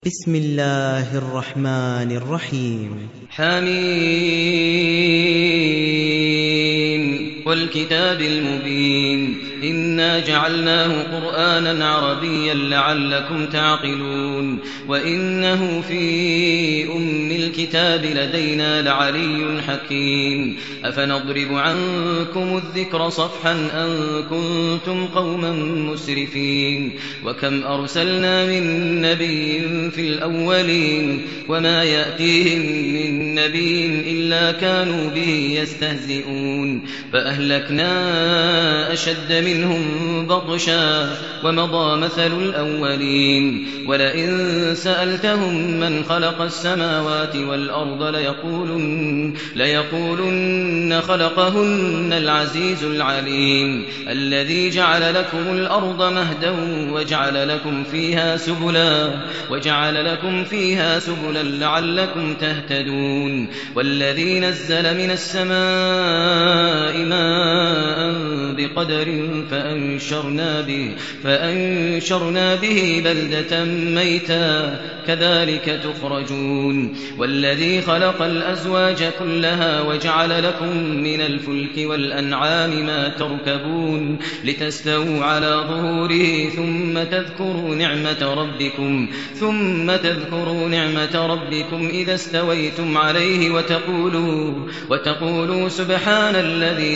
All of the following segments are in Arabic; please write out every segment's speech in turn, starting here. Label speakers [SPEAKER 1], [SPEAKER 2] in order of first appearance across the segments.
[SPEAKER 1] بسم الله الرحمن الرحيم
[SPEAKER 2] حميم والكتاب المبين إنا جعلناه قرآنا عربيا لعلكم تعقلون وإنه في أم الكتاب لدينا لعلي حكيم أفنضرب عنكم الذكر صفحا أن كنتم قوما مسرفين وكم أرسلنا من نبي في الأولين وما يأتيهم من نبي إلا كانوا به يستهزئون فأهلكنا أشد منهم بطشا ومضى مثل الأولين ولئن سألتهم من خلق السماوات والأرض ليقولن خلقهن العزيز العليم الذي جعل لكم الأرض مهدا وجعل لكم فيها سبلا لعلكم تهتدون والذي نزل من السماء ماء بقدر فأنشرنا به بلدة ميتا كذلك تخرجون والذي خلق الأزواج كلها وجعل لكم من الفلك والأنعام ما تركبون لتستووا على ظهوره ثم تذكروا نعمة ربكم إذا استويتم عليه وتقولوا سبحان الذي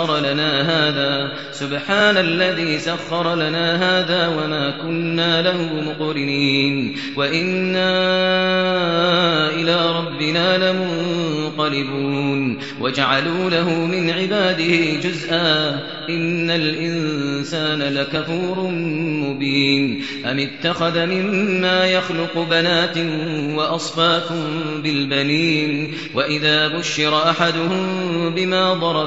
[SPEAKER 2] سخر لنا هذا وما كنا له مقرنين وإنا إلى ربنا لمنقلبون وجعلوا له من عباده جزءا إن الإنسان لكفور مبين أم اتخذ مما يخلق بنات وأصفاكم بالبنين وإذا بشر أحدهم بما ضرب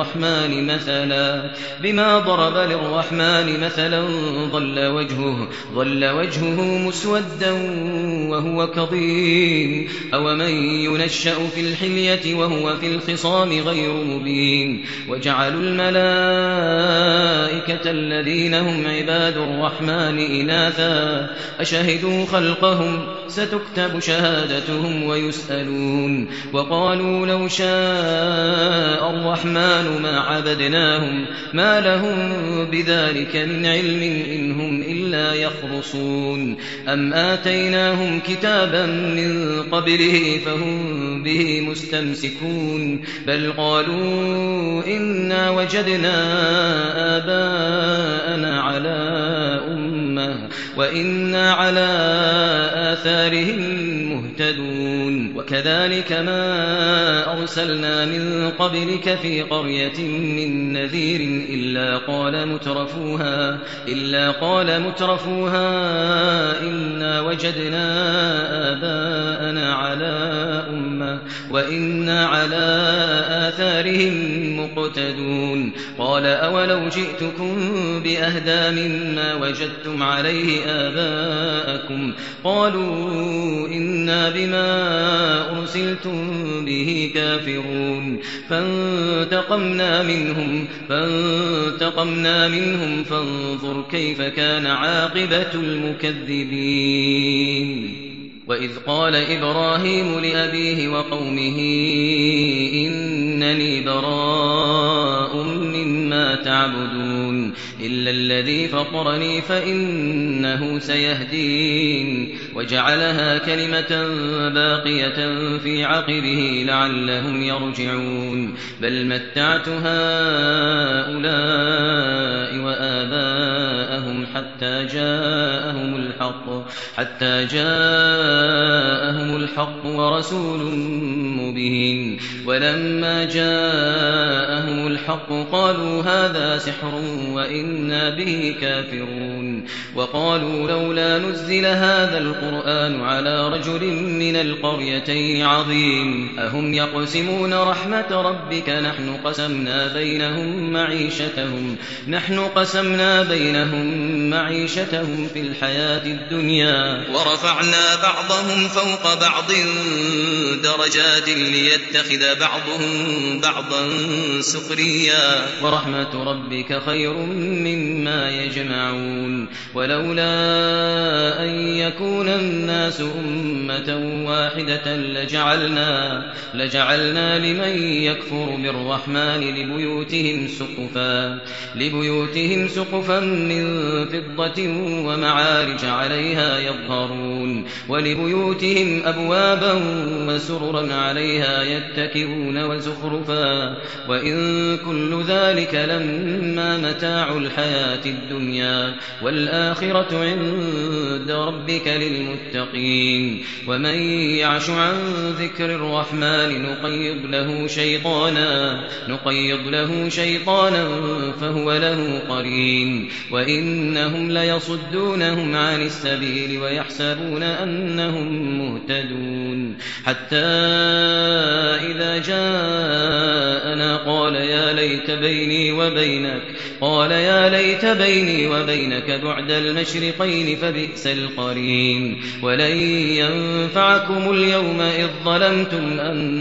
[SPEAKER 2] للرحمن مثلا ظل وجهه مسودا وهو كظيم أومن ينشأ في الحلية وهو في الخصام غير مبين وجعلوا الملائكة الذين هم عباد الرحمن إناثا أشهدوا خلقهم ستكتب شهادتهم ويسألون وقالوا لو شاء الرحمن ما عبدناهم ما لهم بذلك من علم إن هم إلا يخرصون أم آتيناهم كتابا من قبله فهم به مستمسكون بل قالوا إنا وجدنا آباءنا على أمة وإنا على آثارهم مهتدون وكذلك ما أرسلنا من قبلك في قرية من نذير إلا قال مترفوها إنا وجدنا آباءنا على أمة وإنا على آثارهم مقتدون قال أولو جئتكم بأهدى مما وجدتم عليه آباءكم قالوا إنا بما أرسلتم به كافرون فانتقمنا منهم فانظر كيف كان عاقبة المكذبين وإذ قال إبراهيم لأبيه وقومه إنني براء مما تعبدون إلا الذي فطرني فإنه سيهدين وجعلها كلمة باقية في عقبه لعلهم يرجعون بل متعت هؤلاء وآباءهم حتى جاءهم الحق ورسول مبين ولما جاءهم الحق قالوا هذا سحر وإنا به كافرون وقالوا لولا نزل هذا القرآن على رجل من القريتين عظيم أهم يقسمون رحمة ربك نحن قسمنا بينهم معيشتهم في الحياة الدنيا ورفعنا بعضهم فوق بعض درجات ليتخذ بعضهم بعضا سخريا ورحمة ربك خير مما يجمعون ولولا أن يكون الناس أمة واحدة لجعلنا لمن يكفر بالرحمن لبيوتهم سقفا من فضة ومعارج عليها يظهرون ولبيوتهم أبوابا وسررا عليها يتكئون وزخرفا وإن كل ذلك لما متاع الحياة الدنيا والآخرة عند ربك للمتقين ومن يعش عن ذكر الرحمن نقيض له شيطانا فهو له قرين وإنهم ليصدونهم عن السبيل ويحسبون أنهم مهتدون حتى إذا جاءنا قال يا ليت بيني وبينك بعد المشرقين فبئس القرين ولن ينفعكم اليوم إذ ظلمتم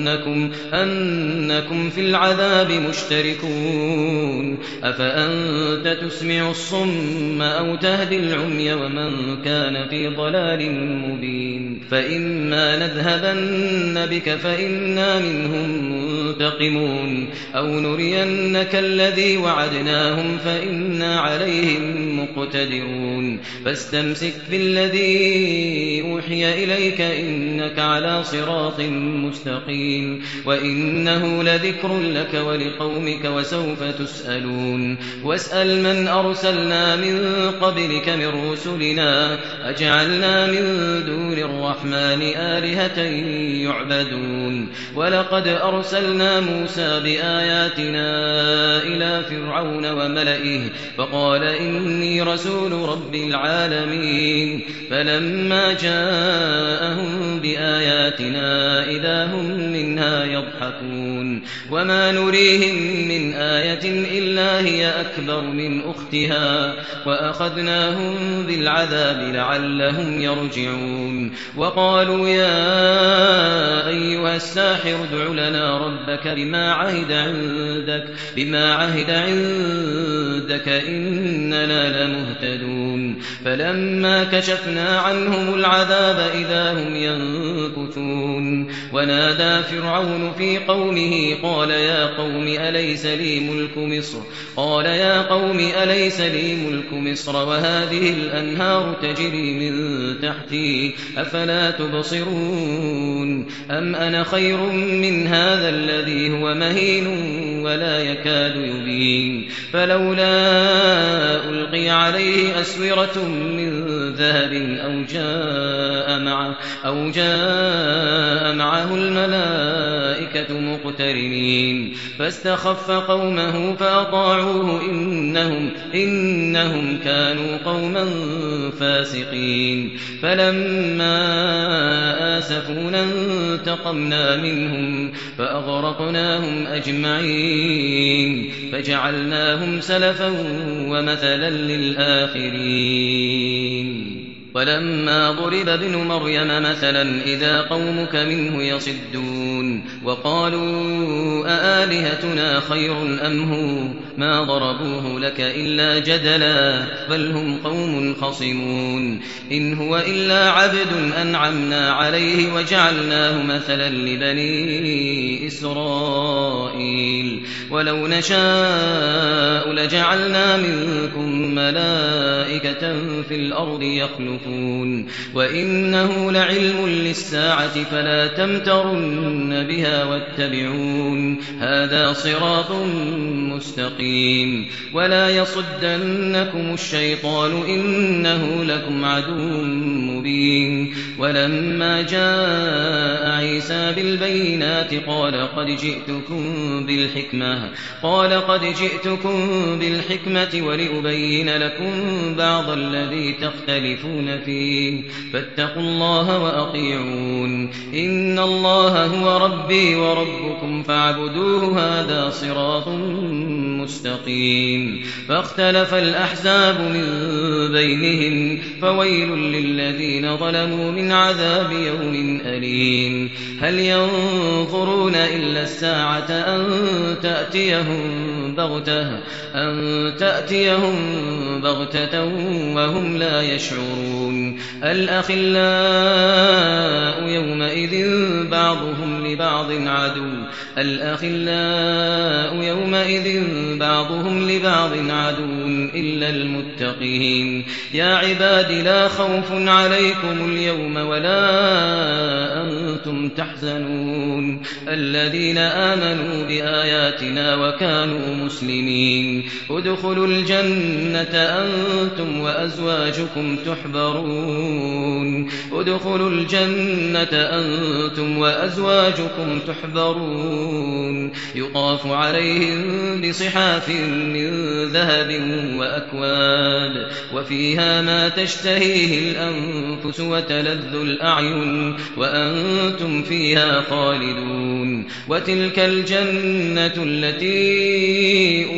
[SPEAKER 2] أنكم في العذاب مشتركون أفأنت تسمع الصم أو تهدي العمي ومن كان في ضلال مبين فإما نذهبن بك فإنا منهم منتقمون أو نرينك الذي وعدناهم فإنا عليهم مقتدرون فاستمسك بالذي أوحي إليك إنك على صراط مستقيم وإنه لذكر لك ولقومك وسوف تسألون واسأل من أرسلنا من قبلك من رسلنا أجعلنا من دون الرحمن آلهة يعبدون ولقد أرسلنا موسى بآياتنا إلى فرعون وملئه فقال إني رسول رب العالمين فلما جاءهم بآياتنا إذا هم منها يضحكون وما نريهم من آية إلا هي أكبر من أختها وأخذناهم بالعذاب لعلهم يرجعون وقالوا يا أيها الساحر ادع لنا ربك بما عهد عندك إننا لمهتدون فلما كشفنا عنهم العذاب إذا هم ينكثون ونادى فرعون في قومه قال يا قوم أليس لي ملك مصر وهذه الأنهار تجري من تحتي أفلا تبصرون أم أنا خير من هذا الذي هو مهين ولا يكاد يبين فلولا ألقي عليه أسورة من ذهب أو جاء معه الملائكة مقترنين فاستخف قومه فأطاعوه إنهم كانوا قوما فاسقين فلما آسفونا انتقمنا منهم فأغرقناهم أجمعين فجعلناهم سلفا ومثلا للآخرين ولما ضرب ابن مريم مثلا إذا قومك منه يصدون وقالوا أآلهتنا خير أم هو ما ضربوه لك إلا جدلا بل هم قوم خصمون إن هو إلا عبد أنعمنا عليه وجعلناه مثلا لبني إسرائيل ولو نشاء لجعلنا منكم ملائكة في الأرض يخلفون وإنه لعلم للساعة فلا تمترن بها واتبعون هذا صراط مستقيم ولا يصدنكم الشيطان إنه لكم عدو مبين ولما جاء عيسى بالبينات قال قد جئتكم بالحكمة ولأبين لكم بعض الذي تختلفون يختلفون فيه فاتقوا الله وأطيعون إن الله هو ربي وربكم فاعبدوه هذا صراط مستقيم فاختلف الأحزاب من بينهم فويل للذين ظلموا من عذاب يوم أليم هل ينظرون إلا الساعة أن تأتيهم بغتة وهم لا يشعرون الأخلاء يومئذ بعضهم لبعض عدو إلا المتقين يا عباد لا خوف عليكم اليوم ولا أنتم تحزنون الذين آمنوا بآياتنا وكانوا مسلمين ادخلوا الجنة أنتم وأزواجكم تحبرون يطاف عليهم بصحاف من ذهب وأكواب وفيها ما تشتهيه الأنفس وتلذ الأعين وأنتم فيها خالدون وتلك الجنة التي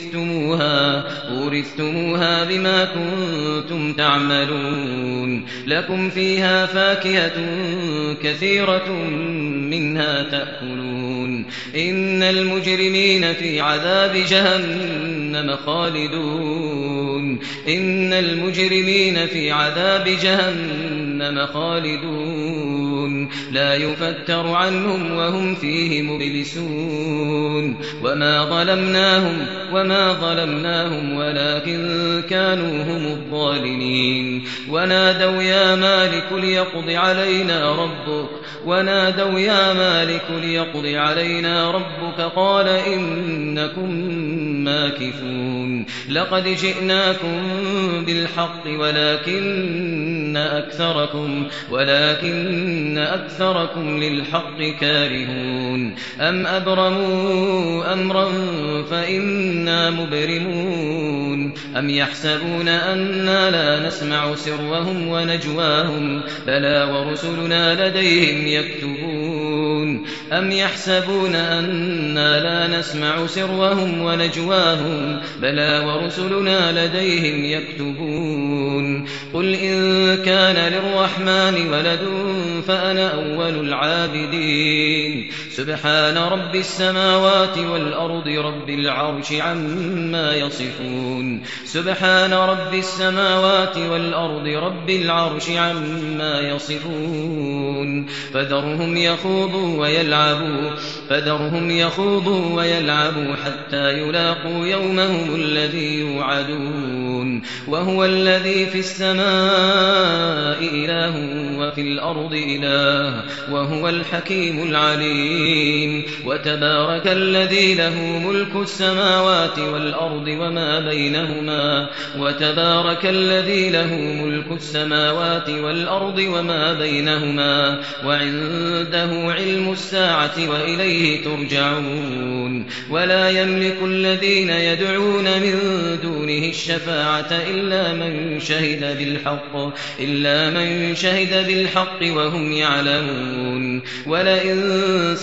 [SPEAKER 2] أورثتموها بما كنتم تعملون لكم فيها فاكهة كثيرة منها تأكلون إن المجرمين في عذاب جهنم خالدون لا يفتر عنهم وهم فيه مبلسون وما ظلمناهم ولكن كانوا هم الظالمين ونادوا يا مالك ليقض علينا ربك قال إنكم ماكثون لقد جئناكم بالحق ولكن أكثركم للحق كارهون أم أبرموا أمرا فإنا مبرمون أم يحسبون أنا لا نسمع سرهم ونجواهم بلى ورسلنا لديهم يكتبون قل إن كان للرحمن ولد فأنا أول العابدين سبحان رب السماوات والأرض رب العرش عما يصفون فذرهم يخوضوا ويلعبوا حتى يلاقوا يومهم الذي يوعدون وهو الذي في السماء إله وفي الأرض إله وهو الحكيم العليم وتبارك الذي له ملك السماوات والأرض وما بينهما وعنده علم الساعة وإليه ترجعون ولا يملك الذين يدعون من دونه الشفاعة إلا من شهد بالحق وهم يعلمون ولئن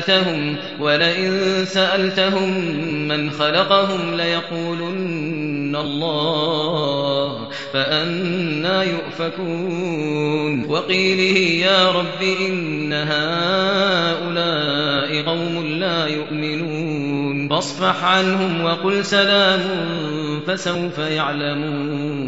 [SPEAKER 2] سألتهم من خلقهم ليقولن الله فأنى يؤفكون وقيله يا رب إن هؤلاء قوم لا يؤمنون فاصفح عنهم وقل سلام فسوف يعلمون